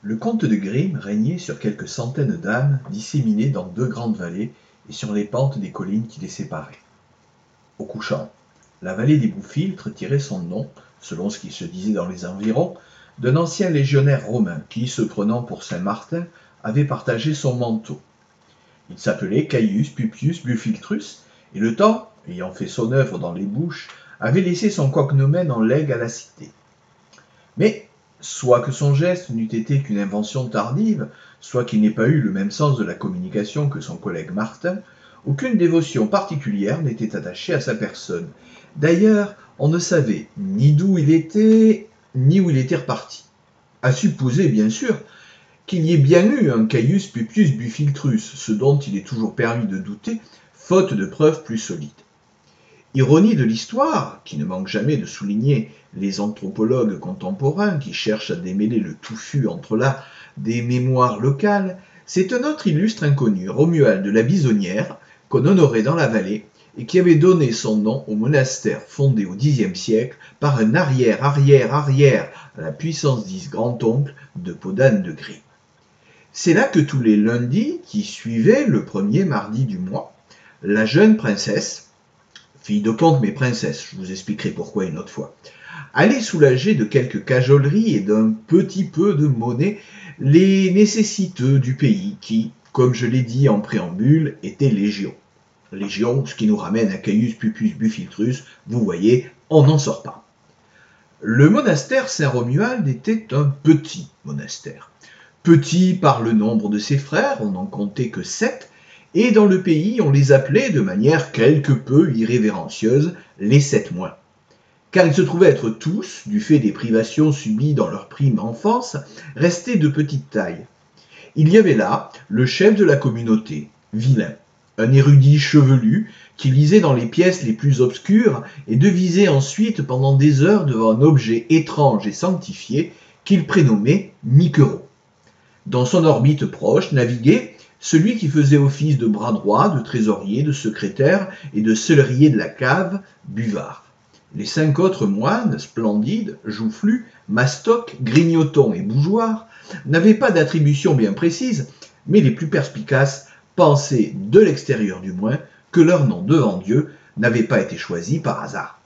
Le comte de Grimm régnait sur quelques centaines d'ânes disséminées dans 2 grandes vallées et sur les pentes des collines qui les séparaient. Au couchant, la vallée des Bouffiltres tirait son nom, selon ce qui se disait dans les environs, d'un ancien légionnaire romain qui, se prenant pour saint Martin, avait partagé son manteau. Il s'appelait Caius Pupius Bufiltrus, et le temps, ayant fait son œuvre dans les bouches, avait laissé son cognomen en legs à la cité. Mais, soit que son geste n'eût été qu'une invention tardive, soit qu'il n'ait pas eu le même sens de la communication que son collègue Martin, aucune dévotion particulière n'était attachée à sa personne. D'ailleurs, on ne savait ni d'où il était, ni où il était reparti. À supposer, bien sûr, qu'il y ait bien eu un Caius Pupius Bufiltrus, ce dont il est toujours permis de douter, faute de preuves plus solides. Ironie de l'histoire, qui ne manque jamais de souligner les anthropologues contemporains qui cherchent à démêler le touffu entre là des mémoires locales, c'est un autre illustre inconnu, Romuald de la Bisonnière, qu'on honorait dans la vallée et qui avait donné son nom au monastère fondé au Xe siècle par un arrière à la puissance 10 grand-oncle de Podane de Grimm. C'est là que tous les lundis qui suivaient le premier mardi du mois, la jeune princesse, fille de comte mais princesse, je vous expliquerai pourquoi une autre fois, allait soulager de quelques cajoleries et d'un petit peu de monnaie les nécessiteux du pays qui, comme je l'ai dit en préambule, était légion. Légion, ce qui nous ramène à Caius Pupius Bufiltrus, vous voyez, on n'en sort pas. Le monastère Saint-Romuald était un petit monastère. Petit par le nombre de ses frères, on n'en comptait que 7, et dans le pays on les appelait de manière quelque peu irrévérencieuse les 7 mois. Car ils se trouvaient être tous, du fait des privations subies dans leur prime enfance, restés de petite taille. Il y avait là le chef de la communauté, Vilain, un érudit chevelu qui lisait dans les pièces les plus obscures et devisait ensuite pendant des heures devant un objet étrange et sanctifié qu'il prénommait Niquereau. Dans son orbite proche naviguait celui qui faisait office de bras droit, de trésorier, de secrétaire et de cellerier de la cave, Buvard. Les 5 autres moines, splendides, joufflus, mastocs, grignotons et bougeoirs, n'avaient pas d'attribution bien précise, mais les plus perspicaces pensaient, de l'extérieur du moins, que leur nom devant Dieu n'avait pas été choisi par hasard.